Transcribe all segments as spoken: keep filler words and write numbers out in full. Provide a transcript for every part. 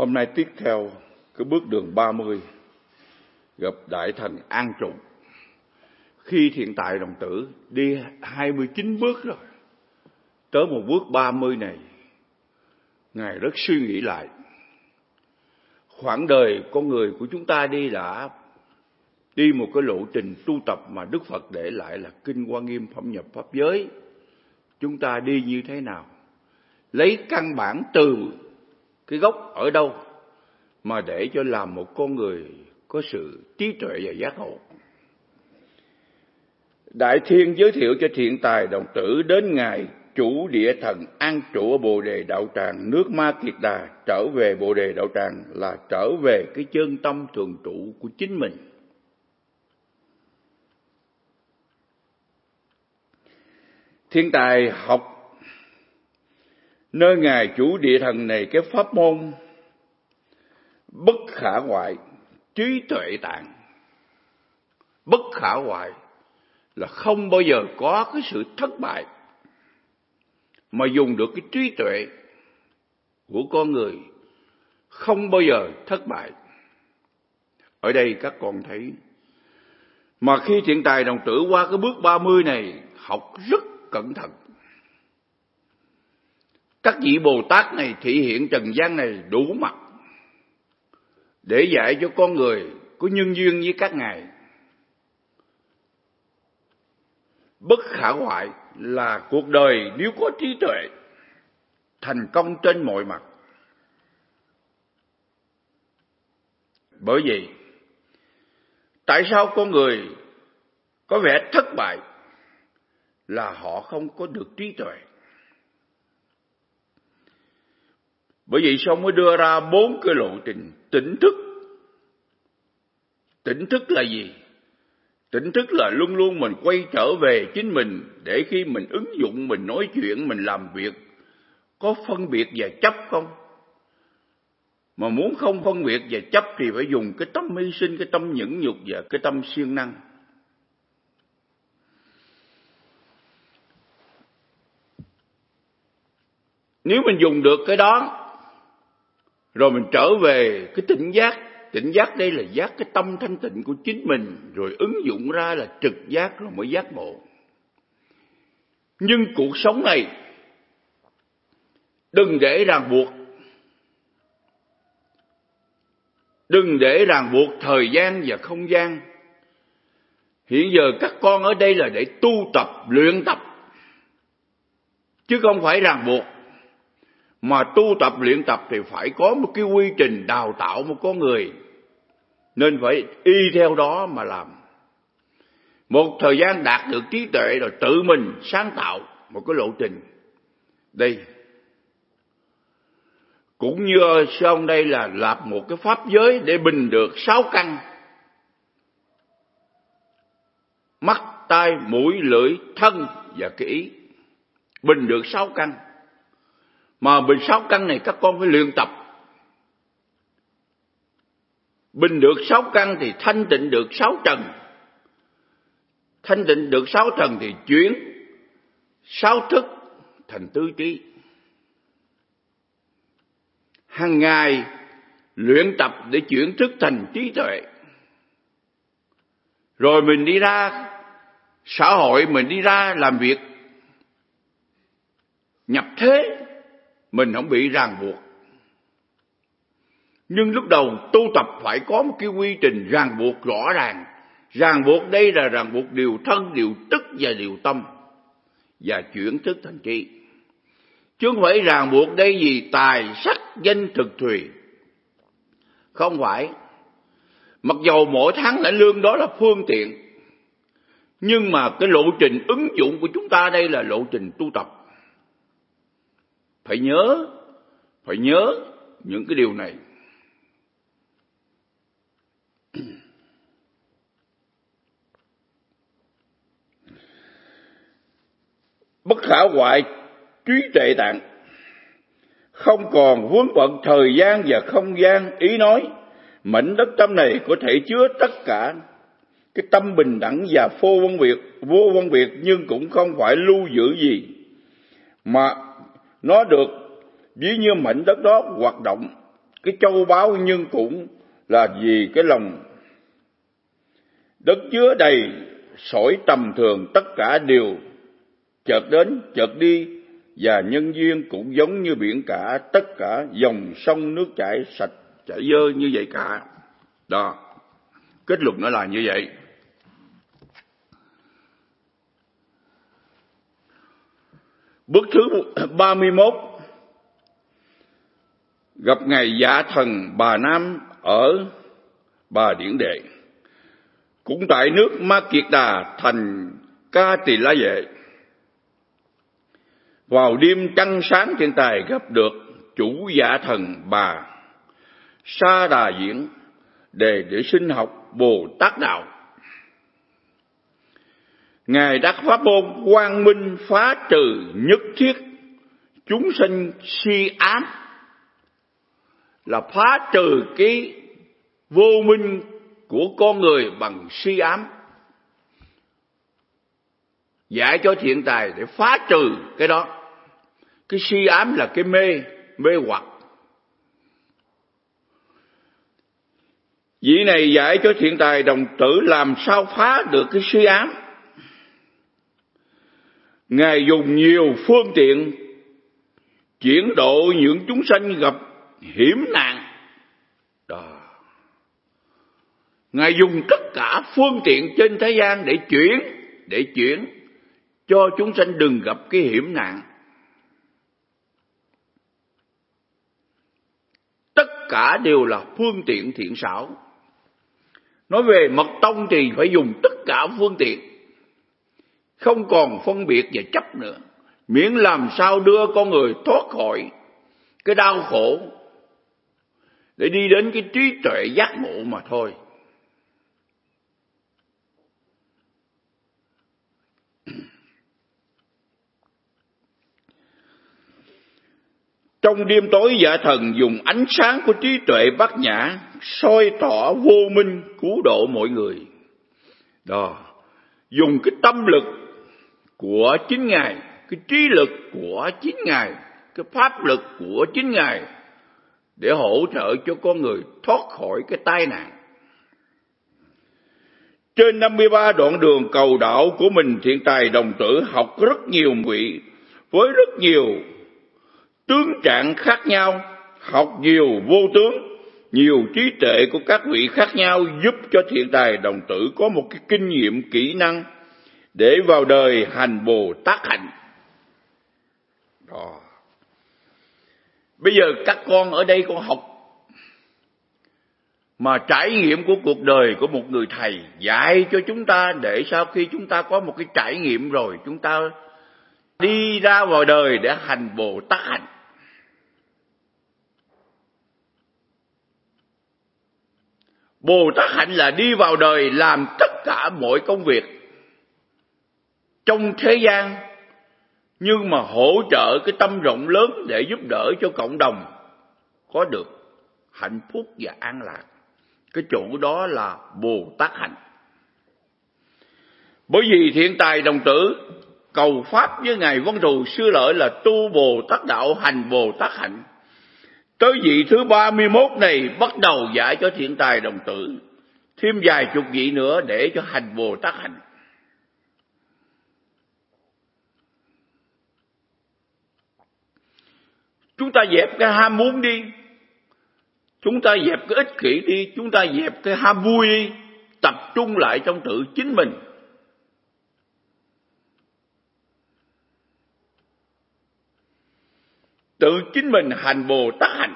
Hôm nay tiếp theo cái bước đường ba mươi gặp Đại Thần An Trụ. Khi Thiện Tài đồng tử đi hai mươi chín bước rồi, tới một bước ba mươi này, Ngài rất suy nghĩ lại. Khoảng đời con người của chúng ta đi đã đi một cái lộ trình tu tập mà Đức Phật để lại là Kinh Hoa Nghiêm Phẩm Nhập Pháp Giới. Chúng ta đi như thế nào? Lấy căn bản từ cái gốc ở đâu mà để cho làm một con người có sự trí tuệ và giác ngộ. Đại Thiên giới thiệu cho Thiện Tài đồng tử đến Ngài Chủ Địa Thần An Trụ ở Bồ Đề Đạo Tràng, nước Ma Kiệt Đà. Trở về Bồ Đề Đạo Tràng là trở về cái chân tâm thường trụ của chính mình. Thiện Tài học nơi Ngài Chủ Địa Thần này cái pháp môn bất khả hoại, trí tuệ tạng. Bất khả hoại là không bao giờ có cái sự thất bại, mà dùng được cái trí tuệ của con người không bao giờ thất bại. Ở đây các con thấy, mà khi Thiện Tài đồng tử qua cái bước ba mươi này học rất cẩn thận. Các vị Bồ Tát này thị hiện trần gian này đủ mặt để dạy cho con người có nhân duyên với các ngài. Bất khả hoại là cuộc đời nếu có trí tuệ, thành công trên mọi mặt. Bởi vậy, tại sao con người có vẻ thất bại là họ không có được trí tuệ. Bởi vậy sao mới đưa ra bốn cái lộ trình tỉnh thức. Tỉnh thức là gì? Tỉnh thức là luôn luôn mình quay trở về chính mình, để khi mình ứng dụng, mình nói chuyện, mình làm việc, có phân biệt và chấp không? Mà muốn không phân biệt và chấp thì phải dùng cái tâm hy sinh, cái tâm nhẫn nhục và cái tâm siêng năng. Nếu mình dùng được cái đó, rồi mình trở về cái tỉnh giác. Tỉnh giác đây là giác cái tâm thanh tịnh của chính mình, rồi ứng dụng ra là trực giác, rồi mới giác ngộ. Nhưng cuộc sống này đừng để ràng buộc. Đừng để ràng buộc thời gian và không gian. Hiện giờ các con ở đây là để tu tập, luyện tập, chứ không phải ràng buộc. Mà tu tập luyện tập thì phải có một cái quy trình đào tạo một con người, nên phải y theo đó mà làm. Một thời gian đạt được trí tuệ rồi tự mình sáng tạo một cái lộ trình. Đây cũng như xong đây là lập một cái pháp giới để bình được sáu căn: mắt, tai, mũi, lưỡi, thân và cái ý. Bình được sáu căn. Mà bình sáu căn này các con phải luyện tập. Bình được sáu căn thì thanh tịnh được sáu trần. Thanh tịnh được sáu trần thì chuyển sáu thức thành tứ trí. Hàng ngày luyện tập để chuyển thức thành trí tuệ. Rồi mình đi ra xã hội, mình đi ra làm việc, nhập thế, mình không bị ràng buộc. Nhưng lúc đầu tu tập phải có một cái quy trình ràng buộc rõ ràng. Ràng buộc đây là ràng buộc điều thân, điều tức và điều tâm, và chuyển thức thành trí. Chứ không phải ràng buộc đây vì tài, sắc, danh, thực, thùy. Không phải. Mặc dầu mỗi tháng lãnh lương đó là phương tiện, nhưng mà cái lộ trình ứng dụng của chúng ta đây là lộ trình tu tập. Phải nhớ, phải nhớ những cái điều này. Bất khả hoại trí tuệ tạng, không còn vướng bận thời gian và không gian. Ý nói mảnh đất tâm này có thể chứa tất cả cái tâm bình đẳng và vô phân biệt, vô phân biệt, nhưng cũng không phải lưu giữ gì, mà nó được ví như mảnh đất đó hoạt động cái châu báu, nhưng cũng là vì cái lòng đất chứa đầy sỏi tầm thường, tất cả đều chợt đến chợt đi, và nhân duyên cũng giống như biển cả, tất cả dòng sông nước chảy sạch chảy dơ như vậy cả. Đó, kết luận nó là như vậy. Bước thứ ba mươi mốt, gặp ngài Dạ Thần Bà Nam ở Bà Điển Đệ, cũng tại nước Ma Kiệt Đà, thành Ca Tỳ La Vệ. Vào đêm trăng sáng, thiên tài gặp được chủ Dạ Thần Bà Sa Đà Diễn để để sinh học Bồ Tát đạo. Ngài đắc pháp môn quang minh, phá trừ nhất thiết chúng sinh si ám, là phá trừ cái vô minh của con người bằng si ám, dạy cho thiện tài để phá trừ cái đó. Cái si ám là cái mê, mê hoặc. Vị này dạy cho thiện tài đồng tử làm sao phá được cái si ám. Ngài dùng nhiều phương tiện chuyển độ những chúng sanh gặp hiểm nạn. Đó. Ngài dùng tất cả phương tiện trên thế gian để chuyển, để chuyển cho chúng sanh đừng gặp cái hiểm nạn. Tất cả đều là phương tiện thiện xảo. Nói về mật tông thì phải dùng tất cả phương tiện, không còn phân biệt và chấp nữa, miễn làm sao đưa con người thoát khỏi cái đau khổ để đi đến cái trí tuệ giác ngộ mà thôi. Trong đêm tối, Dạ Thần dùng ánh sáng của trí tuệ bát nhã soi tỏ vô minh, cứu độ mọi người. Đó, dùng cái tâm lực của chính Ngài, cái trí lực của chính Ngài, cái pháp lực của chính Ngài để hỗ trợ cho con người thoát khỏi cái tai nạn. Trên năm mươi ba đoạn đường cầu đạo của mình, thiện tài đồng tử học rất nhiều vị với rất nhiều tướng trạng khác nhau, học nhiều vô tướng, nhiều trí tuệ của các vị khác nhau, giúp cho thiện tài đồng tử có một cái kinh nghiệm, kỹ năng để vào đời hành Bồ Tát hạnh. Đó. Bây giờ các con ở đây con học mà trải nghiệm của cuộc đời của một người thầy dạy cho chúng ta, để sau khi chúng ta có một cái trải nghiệm rồi, chúng ta đi ra vào đời để hành Bồ Tát hạnh. Bồ Tát hạnh là đi vào đời làm tất cả mọi công việc trong thế gian, nhưng mà hỗ trợ cái tâm rộng lớn để giúp đỡ cho cộng đồng có được hạnh phúc và an lạc. Cái chỗ đó là Bồ Tát hạnh. Bởi vì thiện tài đồng tử cầu pháp với Ngài Văn Thù xưa lợi là tu Bồ Tát đạo, hành Bồ Tát hạnh. Tới vị thứ ba mươi mốt này bắt đầu dạy cho thiện tài đồng tử thêm vài chục vị nữa để cho hành Bồ Tát hạnh. Chúng ta dẹp cái ham muốn đi, chúng ta dẹp cái ích kỷ đi, chúng ta dẹp cái ham vui đi, tập trung lại trong tự chính mình. Tự chính mình hành Bồ Tát hạnh.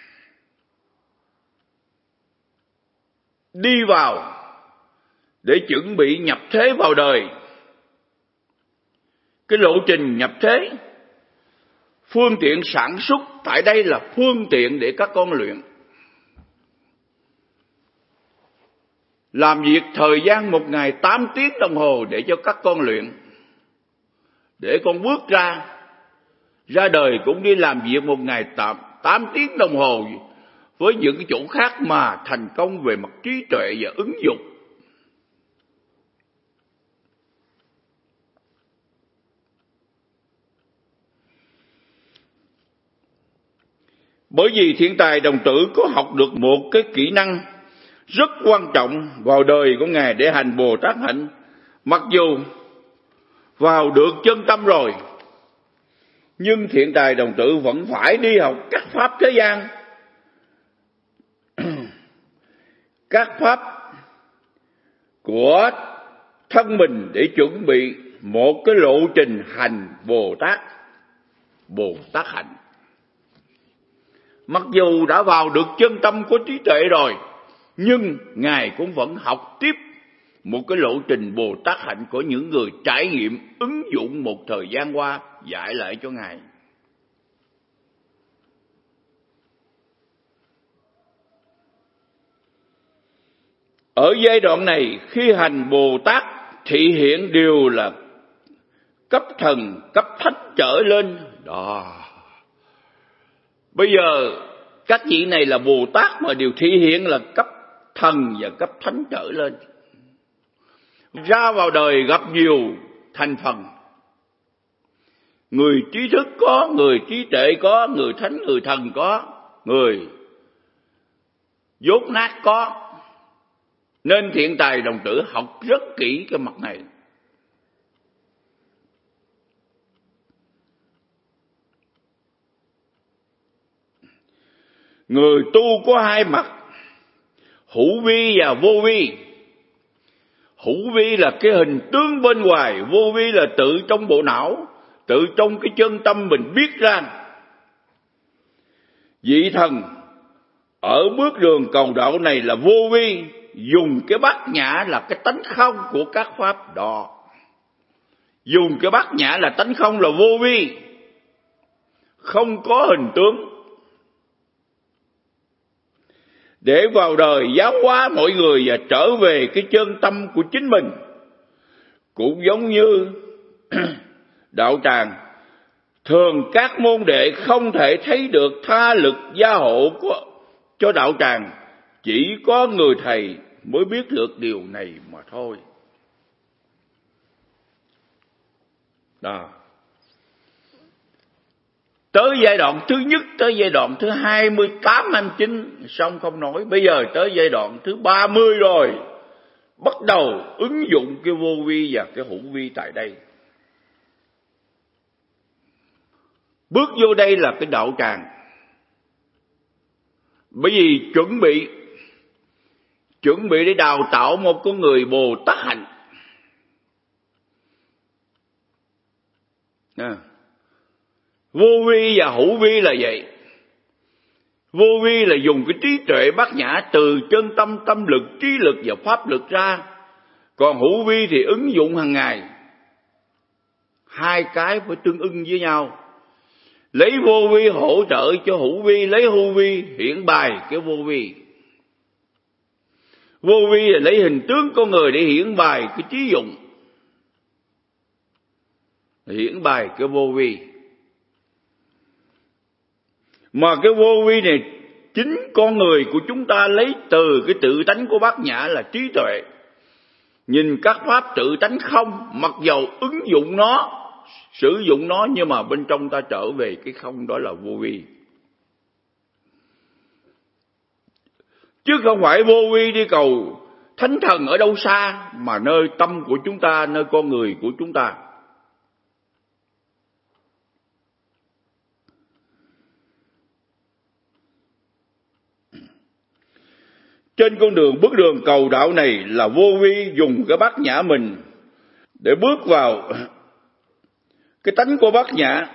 Đi vào để chuẩn bị nhập thế vào đời. Cái lộ trình nhập thế, phương tiện sản xuất tại đây là phương tiện để các con luyện. Làm việc thời gian một ngày tám tiếng đồng hồ để cho các con luyện. Để con bước ra, ra đời cũng đi làm việc một ngày tám tiếng đồng hồ với những cái chỗ khác mà thành công về mặt trí tuệ và ứng dụng. Bởi vì thiện tài đồng tử có học được một cái kỹ năng rất quan trọng vào đời của Ngài để hành Bồ Tát hạnh. Mặc dù vào được chân tâm rồi, nhưng thiện tài đồng tử vẫn phải đi học các pháp thế gian, các pháp của thân mình để chuẩn bị một cái lộ trình hành Bồ Tát, Bồ Tát hạnh. Mặc dù đã vào được chân tâm của trí tuệ rồi, nhưng Ngài cũng vẫn học tiếp một cái lộ trình Bồ Tát hạnh của những người trải nghiệm ứng dụng một thời gian qua dạy lại cho Ngài. Ở giai đoạn này, khi hành Bồ Tát thị hiện đều là cấp thần, cấp thánh trở lên. Đó. Bây giờ các vị này là Bồ Tát mà đều thị hiện là cấp thần và cấp thánh trở lên. Ra vào đời gặp nhiều thành phần. Người trí thức có, người trí tuệ có, người thánh, người thần có, người dốt nát có. Nên thiện tài đồng tử học rất kỹ cái mặt này. Người tu có hai mặt, hữu vi và vô vi. Hữu vi là cái hình tướng bên ngoài, vô vi là tự trong bộ não, tự trong cái chân tâm mình biết ra. Vị thần ở bước đường cầu đạo này là vô vi, dùng cái bát nhã là cái tánh không của các pháp đó. Dùng cái bát nhã là tánh không là vô vi, không có hình tướng, để vào đời giáo hóa mọi người và trở về cái chân tâm của chính mình. Cũng giống như đạo tràng, thường các môn đệ không thể thấy được tha lực gia hộ của, cho đạo tràng, chỉ có người thầy mới biết được điều này mà thôi. Đó. Tới giai đoạn thứ nhất, tới giai đoạn thứ hai mươi tám, hai mươi chín, xong không nói. Bây giờ tới giai đoạn thứ ba mươi rồi, bắt đầu ứng dụng cái vô vi và cái hữu vi tại đây. Bước vô đây là cái đạo tràng. Bởi vì chuẩn bị, chuẩn bị để đào tạo một con người Bồ Tát hạnh. À. Vô vi và hữu vi là vậy. Vô vi là dùng cái trí tuệ bát nhã từ chân tâm, tâm lực, trí lực và pháp lực ra. Còn hữu vi thì ứng dụng hàng ngày. Hai cái phải tương ưng với nhau. Lấy vô vi hỗ trợ cho hữu vi, lấy hữu vi hiển bài cái vô vi. Vô vi là lấy hình tướng con người để hiển bài cái trí dụng, hiển bài cái vô vi. Mà cái vô vi này chính con người của chúng ta lấy từ cái tự tánh của bát nhã là trí tuệ. Nhìn các pháp tự tánh không, mặc dầu ứng dụng nó, sử dụng nó, nhưng mà bên trong ta trở về cái không, đó là vô vi. Chứ không phải vô vi đi cầu thánh thần ở đâu xa, mà nơi tâm của chúng ta, nơi con người của chúng ta. Trên con đường bước đường cầu đạo này là vô vi dùng cái bát nhã mình để bước vào cái tánh của bát nhã.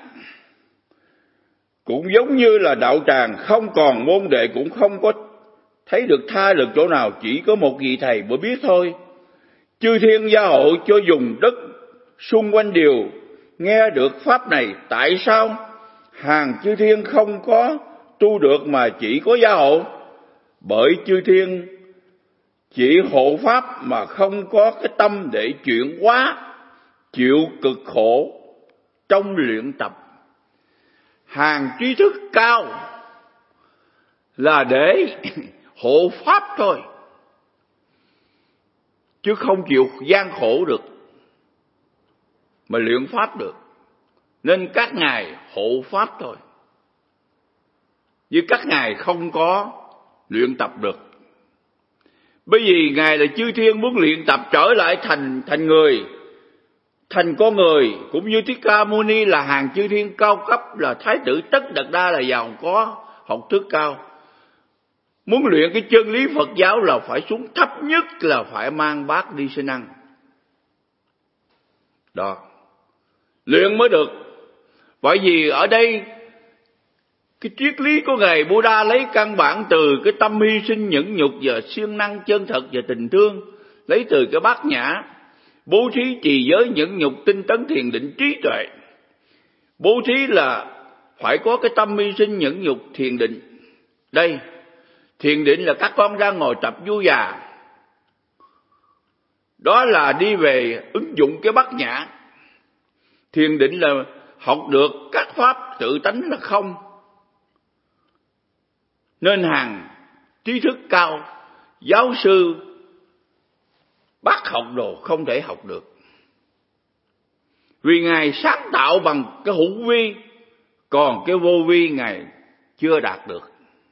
Cũng giống như là đạo tràng không còn môn đệ, cũng không có thấy được tha lực chỗ nào, chỉ có một vị thầy mới biết thôi. Chư thiên gia hộ cho dùng đất xung quanh đều nghe được pháp này. Tại sao hàng chư thiên không có tu được mà chỉ có gia hộ? Bởi chư thiên chỉ hộ pháp mà không có cái tâm để chuyển hóa, chịu cực khổ trong luyện tập. Hàng trí thức cao là để hộ pháp thôi, chứ không chịu gian khổ được mà luyện pháp được. Nên các ngài hộ pháp thôi. như các ngài không có luyện tập được. Bởi vì ngài là chư thiên muốn luyện tập trở lại thành thành người, thành con người, cũng như Thích Ca Mâu Ni là hàng chư thiên cao cấp, là Thái tử Tất Đạt Đa là giàu có học thức cao. Muốn luyện cái chân lý Phật giáo là phải xuống thấp nhất là phải mang bát đi xin ăn. Đó, luyện mới được. Bởi vì ở đây cái triết lý của ngài Buddha lấy căn bản từ cái tâm hy sinh nhẫn nhục và siêng năng chân thật và tình thương, lấy từ cái bát nhã, bố thí trì giới nhẫn nhục tinh tấn thiền định trí tuệ. Bố thí là phải có cái tâm hy sinh nhẫn nhục thiền định. Đây, thiền định là các con ra ngồi tập vui già, đó là đi về ứng dụng cái bát nhã. Thiền định là học được các pháp tự tánh là không, nên hàng trí thức cao, giáo sư, bác học đồ không thể học được. Vì ngài sáng tạo bằng cái hữu vi, còn cái vô vi ngài chưa đạt được.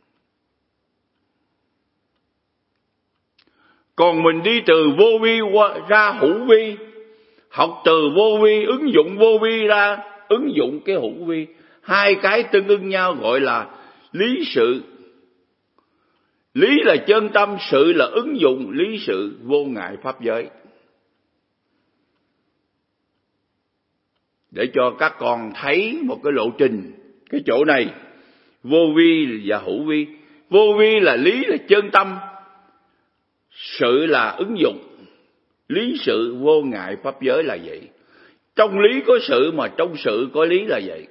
Còn mình đi từ vô vi ra hữu vi, học từ vô vi, ứng dụng vô vi ra ứng dụng cái hữu vi. Hai cái tương ưng nhau gọi là lý sự. Lý là chân tâm, sự là ứng dụng lý sự vô ngại pháp giới. Để cho các con thấy một cái lộ trình, cái chỗ này vô vi và hữu vi. Vô vi là lý là chân tâm, sự là ứng dụng lý sự vô ngại pháp giới là vậy. Trong lý có sự mà trong sự có lý là vậy.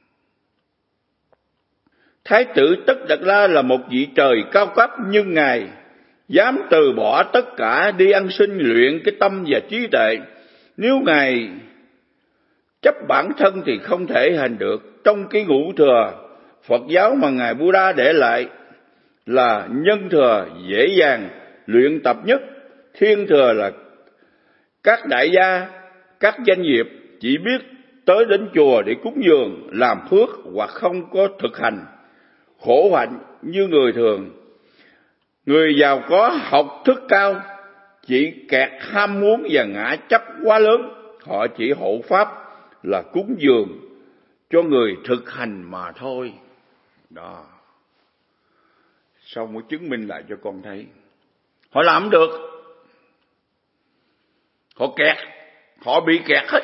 Thái tử Tất Đạt Đa là một vị trời cao cấp, nhưng ngài dám từ bỏ tất cả đi ăn xin luyện cái tâm và trí tuệ. Nếu ngài chấp bản thân thì không thể hành được. Trong cái ngũ thừa Phật giáo mà ngài Buddha để lại là nhân thừa dễ dàng luyện tập nhất. Thiên thừa là các đại gia, các doanh nghiệp chỉ biết tới đến chùa để cúng dường, làm phước hoặc không có thực hành, khổ hạnh như người thường. Người giàu có học thức cao chỉ kẹt ham muốn và ngã chấp quá lớn, họ chỉ hộ pháp là cúng dường cho người thực hành mà thôi. Đó, xong mới chứng minh lại cho con thấy họ làm được. Họ kẹt, họ bị kẹt hết.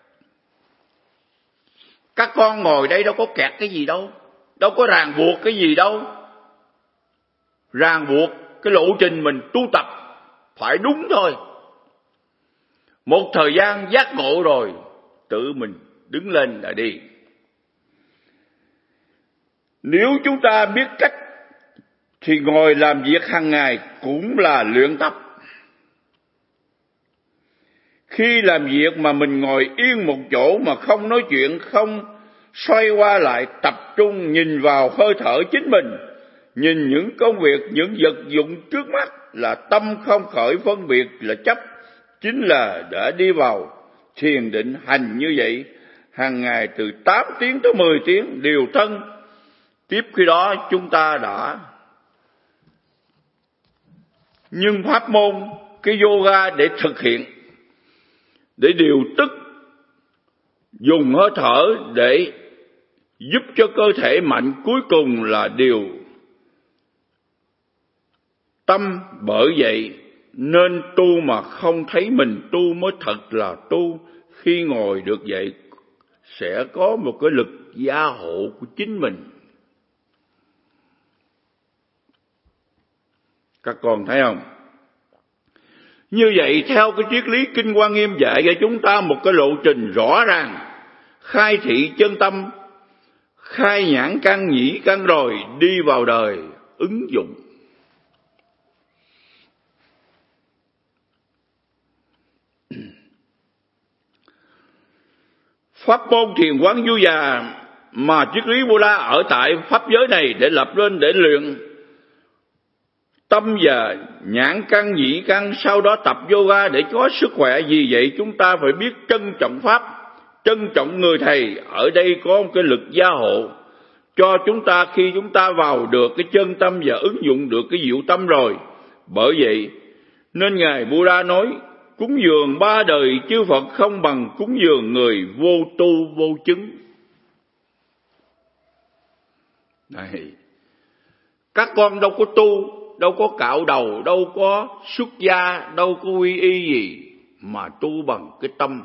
Các con ngồi đây đâu có kẹt cái gì đâu, đâu có ràng buộc cái gì đâu. Ràng buộc cái lộ trình mình tu tập phải đúng thôi. Một thời gian giác ngộ rồi, tự mình đứng lên là đi. Nếu chúng ta biết cách thì ngồi làm việc hàng ngày cũng là luyện tập. Khi làm việc mà mình ngồi yên một chỗ mà không nói chuyện, không xoay qua lại, tập trung nhìn vào hơi thở chính mình, nhìn những công việc, những vật dụng trước mắt, là tâm không khởi phân biệt là chấp, chính là đã đi vào thiền định. Hành như vậy hàng ngày từ tám tiếng tới mười tiếng điều thân. Tiếp khi đó chúng ta đã nhưng pháp môn cái yoga để thực hiện, để điều tức, dùng hơi thở để giúp cho cơ thể mạnh, cuối cùng là điều tâm. Bởi vậy nên tu mà không thấy mình tu mới thật là tu. Khi ngồi được vậy sẽ có một cái lực gia hộ của chính mình. Các con thấy không? Như vậy theo cái triết lý Kinh Hoa Nghiêm dạy cho chúng ta một cái lộ trình rõ ràng, khai thị chân tâm, khai nhãn căn nhĩ căn rồi đi vào đời ứng dụng. Pháp môn thiền quán vô già mà triết lý Buddha ở tại pháp giới này để lập lên để luyện tâm và nhãn căn nhĩ căn, sau đó tập yoga để có sức khỏe. Vì vậy chúng ta phải biết trân trọng pháp, trân trọng người thầy. Ở đây có một cái lực gia hộ cho chúng ta khi chúng ta vào được cái chân tâm và ứng dụng được cái diệu tâm rồi. Bởi vậy nên Ngài Buddha nói cúng dường ba đời chư Phật không bằng cúng dường người vô tu vô chứng. Này, các con đâu có tu, đâu có cạo đầu, đâu có xuất gia, đâu có quy y gì mà tu bằng cái tâm.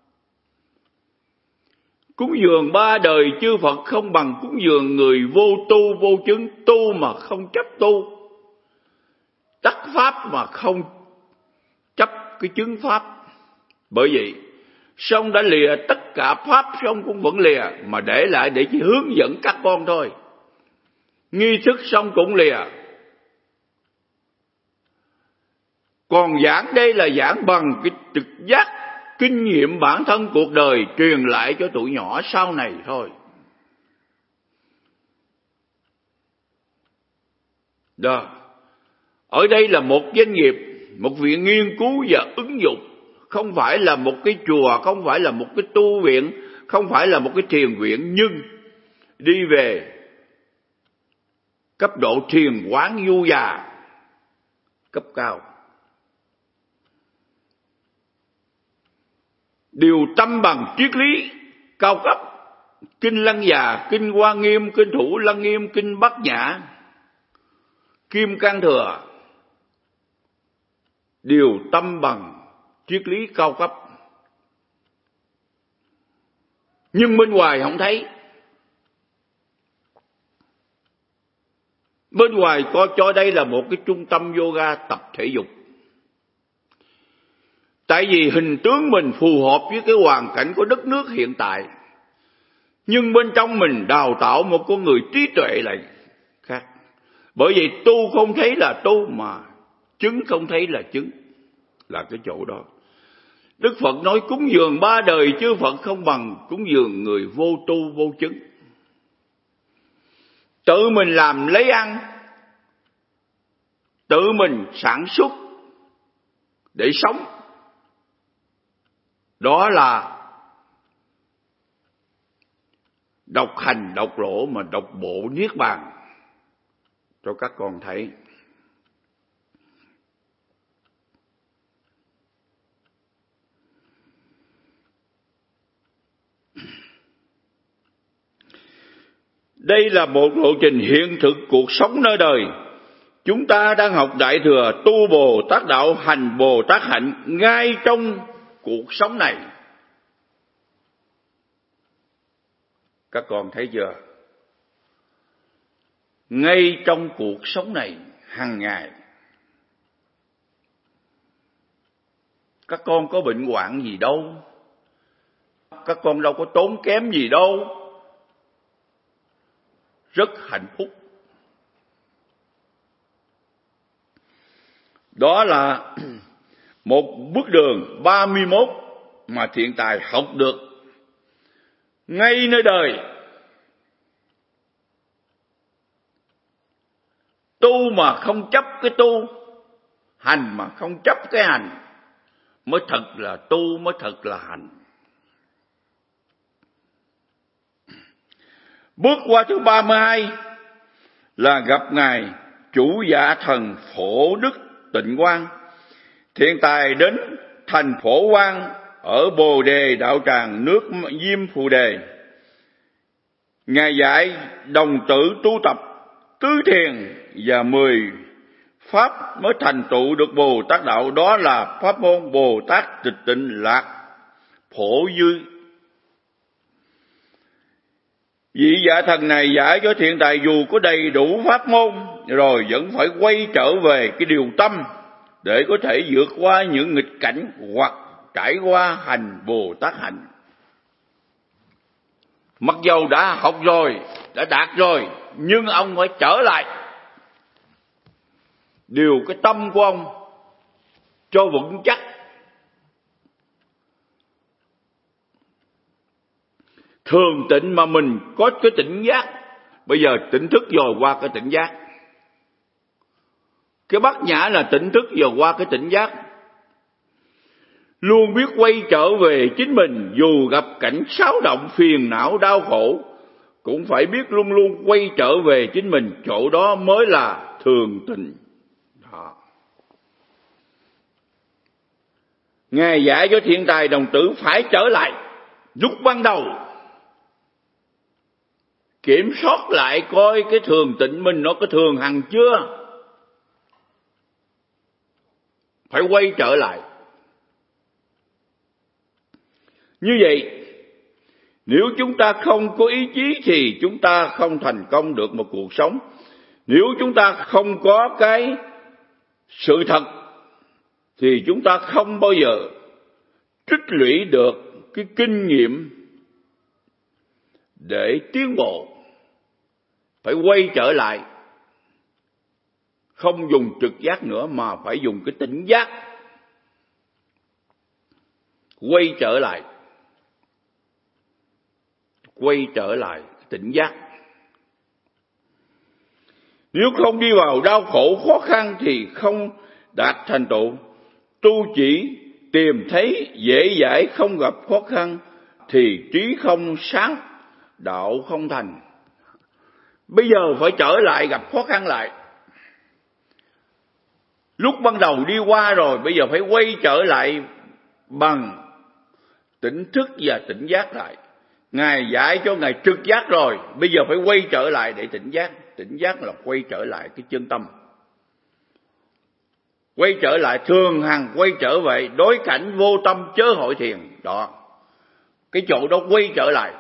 Cúng dường ba đời chư Phật không bằng cúng dường người vô tu vô chứng. Tu mà không chấp tu, đắc pháp mà không chấp cái chứng pháp. Bởi vậy song đã lìa tất cả pháp, song cũng vẫn lìa, mà để lại để chỉ hướng dẫn các con thôi. Nghi thức xong cũng lìa. Còn giảng đây là giảng bằng cái trực giác, kinh nghiệm bản thân cuộc đời truyền lại cho tụi nhỏ sau này thôi. Đó. Ở đây là một doanh nghiệp, một viện nghiên cứu và ứng dụng, không phải là một cái chùa, không phải là một cái tu viện, không phải là một cái thiền viện, nhưng đi về cấp độ thiền quán du già cấp cao. Điều tâm bằng triết lý cao cấp, kinh Lăng Già, kinh Hoa Nghiêm, kinh Thủ Lăng Nghiêm, kinh Bát Nhã, Kim Cang Thừa, điều tâm bằng triết lý cao cấp. Nhưng bên ngoài không thấy. Bên ngoài có cho đây là một cái trung tâm yoga tập thể dục. Tại vì hình tướng mình phù hợp với cái hoàn cảnh của đất nước hiện tại. Nhưng bên trong mình đào tạo một con người trí tuệ lại khác. Bởi vì tu không thấy là tu, mà chứng không thấy là chứng. Là cái chỗ đó. Đức Phật nói cúng dường ba đời chư Phật không bằng cúng dường người vô tu vô chứng. Tự mình làm lấy ăn, tự mình sản xuất để sống, đó là độc hành độc lỗ, mà độc bộ niết bàn cho các con thấy. Đây là một lộ trình hiện thực cuộc sống nơi đời. Chúng ta đang học Đại Thừa tu Bồ Tát Đạo, hành Bồ Tát hạnh ngay trong cuộc sống này. Các con thấy chưa? Ngay trong cuộc sống này hàng ngày. Các con có bệnh hoạn gì đâu. Các con đâu có tốn kém gì đâu. Rất hạnh phúc. Đó là một bước đường ba mươi mốt mà thiện tài học được ngay nơi đời. Tu mà không chấp cái tu, hành mà không chấp cái hành, mới thật là tu, mới thật là hành. Bước qua thứ ba mươi hai là gặp Ngài Chủ Dạ Thần Phổ Đức Tịnh Quang. Thiện tài đến thành Phổ Quang ở Bồ Đề Đạo Tràng, nước Diêm Phù Đề. Ngài dạy đồng tử tu tập tứ thiền và mười pháp mới thành tựu được Bồ Tát Đạo. Đó là pháp môn Bồ Tát Tịch Tịnh Lạc Phổ Dư. Vị Dạ Thần này dạy cho thiện tài dù có đầy đủ pháp môn rồi vẫn phải quay trở về cái điều tâm để có thể vượt qua những nghịch cảnh hoặc trải qua hành Bồ Tát hạnh. Mặc dầu đã học rồi, đã đạt rồi, nhưng ông phải trở lại điều cái tâm của ông cho vững chắc. Thường tịnh mà mình có cái tỉnh giác. Bây giờ tỉnh thức rồi qua cái tỉnh giác. Cái Bát Nhã là tỉnh thức rồi qua cái tỉnh giác. Luôn biết quay trở về chính mình dù gặp cảnh xáo động phiền não đau khổ. cũng phải biết luôn luôn quay trở về chính mình, chỗ đó mới là thường tình. Đó. Ngài dạy cho thiện tài đồng tử phải trở lại lúc ban đầu, kiểm soát lại coi cái thường tịnh mình nó có thường hằng chưa, phải quay trở lại. Như vậy, nếu chúng ta không có ý chí thì chúng ta không thành công được một cuộc sống. Nếu chúng ta không có cái sự thật thì chúng ta không bao giờ tích lũy được cái kinh nghiệm để tiến bộ. Phải quay trở lại, không dùng trực giác nữa mà phải dùng cái tỉnh giác. Quay trở lại, quay trở lại tỉnh giác. Nếu không đi vào đau khổ khó khăn thì không đạt thành tựu. Tu chỉ tìm thấy dễ dãi, không gặp khó khăn thì trí không sáng, đạo không thành. Bây giờ phải trở lại, gặp khó khăn lại. Lúc ban đầu đi qua rồi, bây giờ phải quay trở lại bằng tỉnh thức và tỉnh giác lại. Ngài dạy cho Ngài trực giác rồi, bây giờ phải quay trở lại để tỉnh giác. Tỉnh giác là quay trở lại cái chân tâm, quay trở lại thường hằng, quay trở về đối cảnh vô tâm chớ hội thiền. Đó, cái chỗ đó quay trở lại.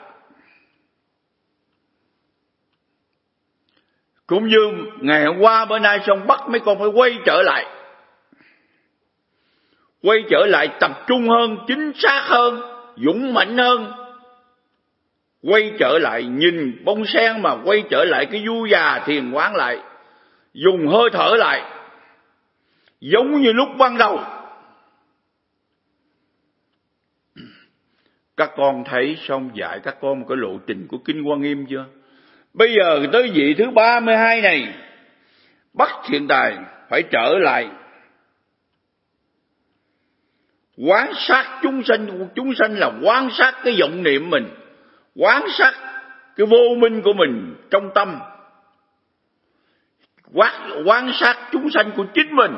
Cũng như ngày hôm qua bữa nay xong bắt mấy con phải quay trở lại, quay trở lại tập trung hơn, chính xác hơn, dũng mãnh hơn. Quay trở lại nhìn bông sen mà quay trở lại cái du già thiền quán lại, dùng hơi thở lại giống như lúc ban đầu. Các con thấy xong dạy các con một cái lộ trình của Kinh Quan Nghiêm chưa? Bây giờ tới vị thứ ba mươi hai này, bắt thiện tài phải trở lại quán sát chúng sanh. Chúng sanh là quán sát cái vọng niệm mình, quán sát cái vô minh của mình trong tâm, quán, quán sát chúng sanh của chính mình.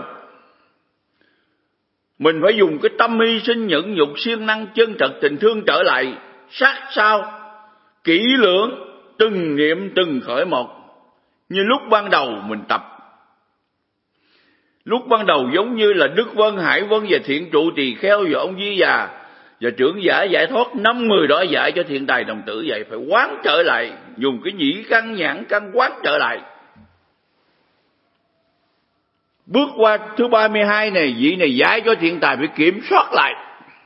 Mình phải dùng cái tâm hy sinh, nhẫn nhục, siêng năng, chân thật, tình thương trở lại sát sao, kỹ lưỡng, từng niệm từng khởi một. Như lúc ban đầu mình tập. Lúc ban đầu giống như là Đức Vân, Hải Vân và Thiện Trụ Tỳ Kheo và ông Di Già và trưởng giả giải thoát, năm người đó dạy cho thiện tài đồng tử vậy. Phải quán trở lại, dùng cái nhĩ căn, nhãn căn quán trở lại. Bước qua thứ ba mươi hai này, vị này dạy cho thiện tài phải kiểm soát lại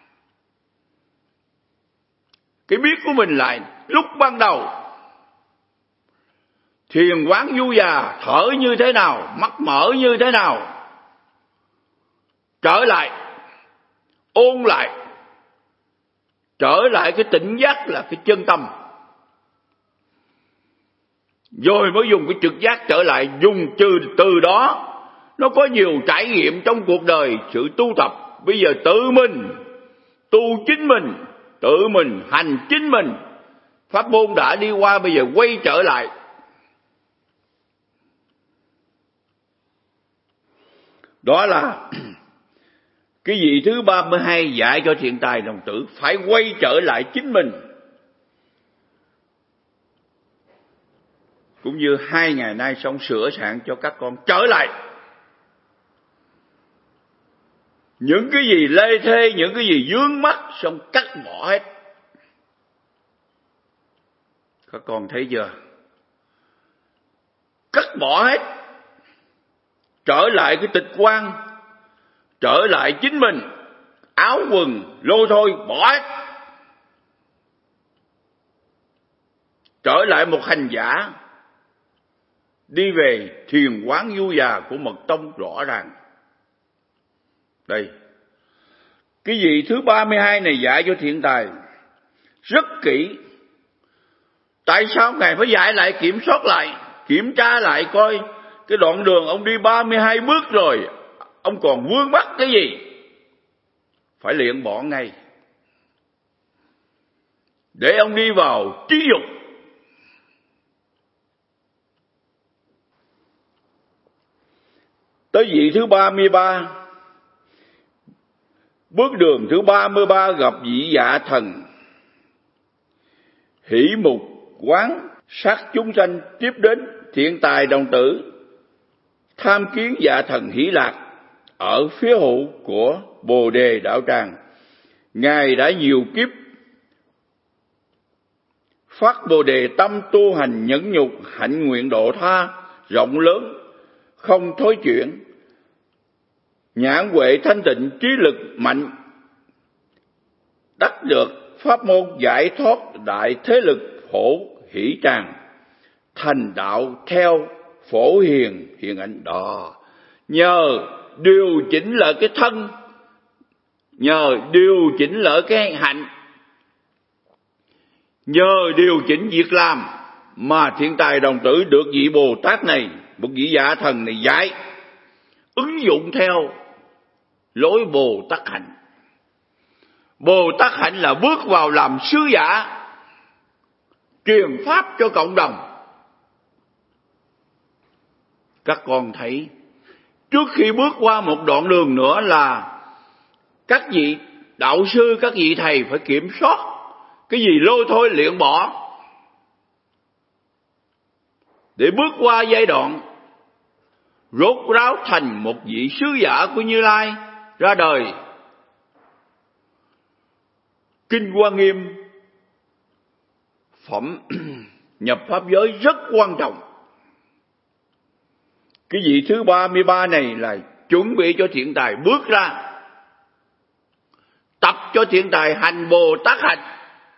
cái biết của mình lại. Lúc ban đầu thiền quán du già, thở như thế nào, mắt mở như thế nào, trở lại, ôn lại, trở lại cái tỉnh giác là cái chân tâm. Rồi mới dùng cái trực giác trở lại, dùng từ từ đó. Nó có nhiều trải nghiệm trong cuộc đời, sự tu tập. Bây giờ tự mình tu chính mình, tự mình hành chính mình. Pháp môn đã đi qua, bây giờ quay trở lại. Đó là cái vị thứ ba mươi hai dạy cho thiện tài đồng tử phải quay trở lại chính mình. Cũng như hai ngày nay xong sửa soạn cho các con trở lại. Những cái gì lê thê, những cái gì vướng mắc xong cắt bỏ hết. Các con thấy chưa? Cắt bỏ hết. Trở lại cái tịch quan, trở lại chính mình. Áo quần lôi thôi bỏ hết. Trở lại một hành giả, đi về thiền quán du già của Mật Tông rõ ràng. Đây, cái vị thứ ba mươi hai này dạy cho thiện tài rất kỹ. Tại sao Ngài phải dạy lại, kiểm soát lại, kiểm tra lại coi cái đoạn đường ông đi ba mươi hai bước rồi, ông còn vướng mắc cái gì? Phải luyện bỏ ngay. Để ông đi vào trí dục. Tới vị thứ ba mươi ba, bước đường thứ ba mươi ba gặp vị Dạ Thần. Hỷ mục quán sát chúng sanh, tiếp đến Thiện Tài đồng tử tham kiến Dạ Thần Hỷ Lạc ở phía hữu của Bồ Đề đạo tràng. Ngài đã nhiều kiếp phát Bồ Đề tâm, tu hành nhẫn nhục, hạnh nguyện độ tha rộng lớn, không thối chuyển. Nhãn huệ thanh tịnh, trí lực mạnh, đắc được pháp môn giải thoát đại thế lực phổ hỷ tràng, thành đạo theo phổ hiền hiền ảnh đó. Nhờ điều chỉnh lại cái thân, nhờ điều chỉnh lại cái hạnh, nhờ điều chỉnh việc làm mà Thiện Tài đồng tử được vị Bồ Tát này, một vị Dạ Thần này dạy, ứng dụng theo lối Bồ Tát hạnh. Bồ Tát hạnh là bước vào làm sứ giả, truyền pháp cho cộng đồng. Các con thấy, trước khi bước qua một đoạn đường nữa là các vị đạo sư, các vị thầy phải kiểm soát cái gì lôi thôi luyện bỏ, để bước qua giai đoạn rốt ráo thành một vị sứ giả của Như Lai ra đời. Kinh Hoa Nghiêm phẩm nhập pháp giới rất quan trọng. Cái vị thứ ba mươi ba này là chuẩn bị cho Thiện Tài bước ra, tập cho Thiện Tài hành Bồ Tát hạnh,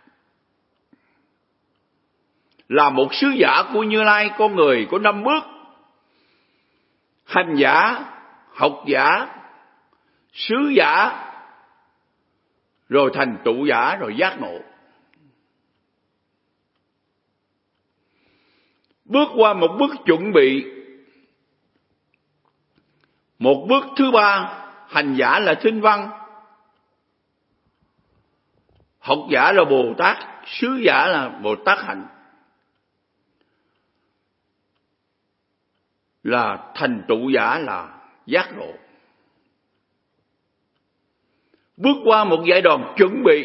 là một sứ giả của Như Lai. Con người có năm bước: hành giả, học giả, sứ giả, rồi thành tựu giả, rồi giác ngộ. Bước qua một bước chuẩn bị. Một bước thứ ba, hành giả là Thinh Văn, học giả là Bồ Tát, sứ giả là Bồ Tát hạnh, là thành tựu giả là giác ngộ. Bước qua một giai đoạn chuẩn bị,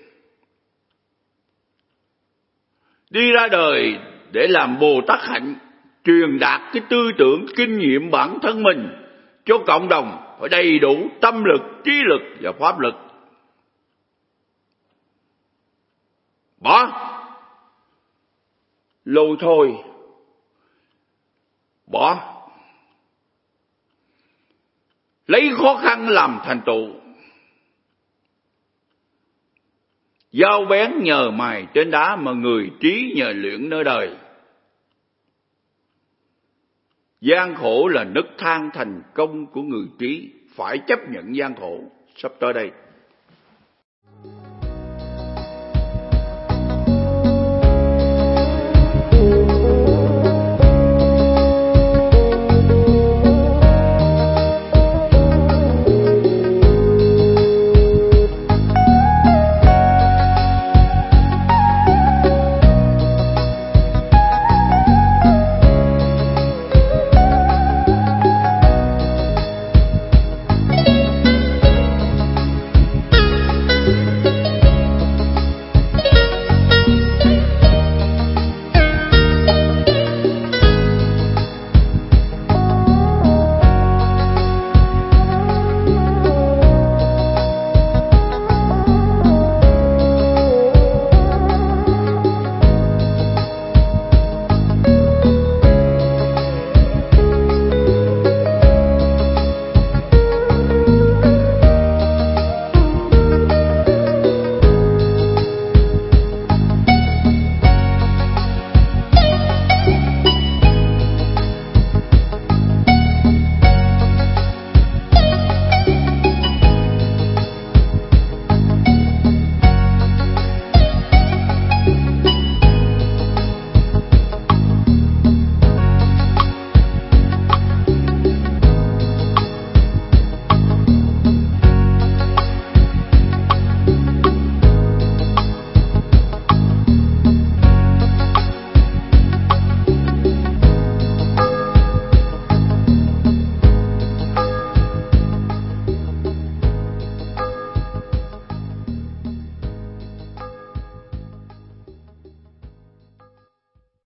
đi ra đời để làm Bồ Tát hạnh, truyền đạt cái tư tưởng, kinh nghiệm bản thân mình cho cộng đồng, phải đầy đủ tâm lực, trí lực và pháp lực. Bỏ lôi thôi, bỏ lấy khó khăn làm thành tựu, dao bén nhờ mài trên đá, mà người trí nhờ luyện nơi đời. Gian khổ là nấc thang thành công của người trí, phải chấp nhận gian khổ. Sắp tới đây